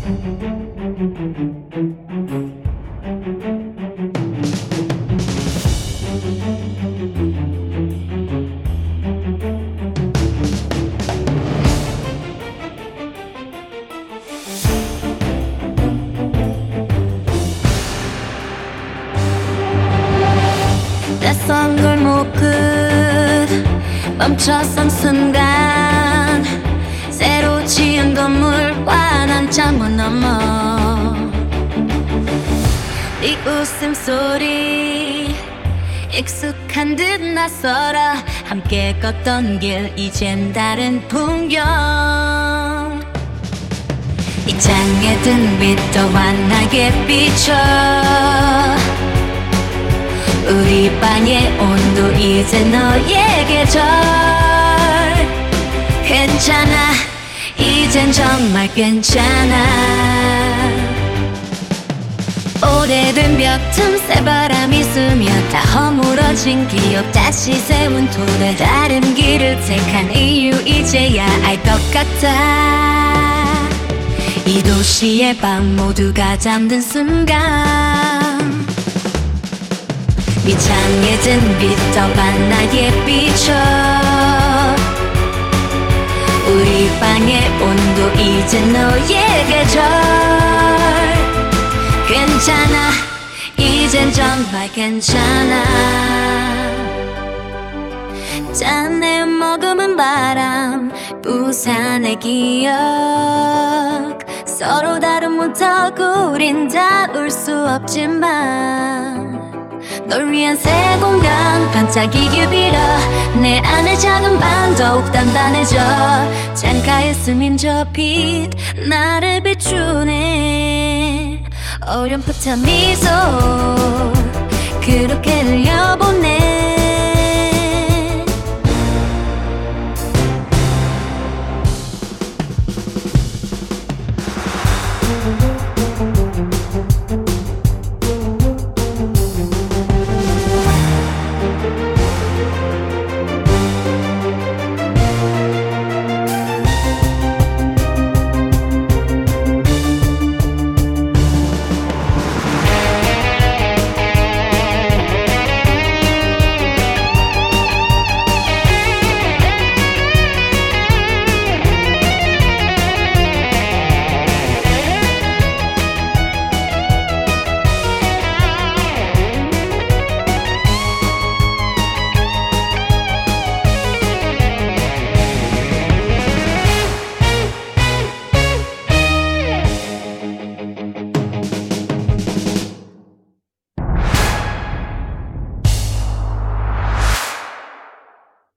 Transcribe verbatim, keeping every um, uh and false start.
낯선 골목 끝 멈춰선 순간 새로 지은 건물과 난 창문 너머 네 웃음소리 익숙한 듯 낯설어 함께 걷던 길 이젠 다른 풍경 이 창에 든 빛도 환하게 비춰 우리 방의 온도 이제 너의 계절 괜찮아 이젠 정말 괜찮아 오래된 벽 틈새 바람이 스며 다 허물어진 기억 다시 세운 토대 다른 길을 택한 이유 이제야 알 것 같아 이 도시의 밤 모두가 잠든 순간 이 창에 든 빛도 환하게 비춰 우리 방의 온도 이제 너의 계절 괜찮아 이젠 정말 괜찮아 짠내 머금은 바람 부산의 기억 서로 다른 문턱 우린 닿을 수 없지만 널 위한 새 공간 반짝이길 빌어 내 안의 작은 방 더욱 단단해져 창가에 스민 저 빛 나를 비추네 어렴풋한 미소 그렇게 흘려보내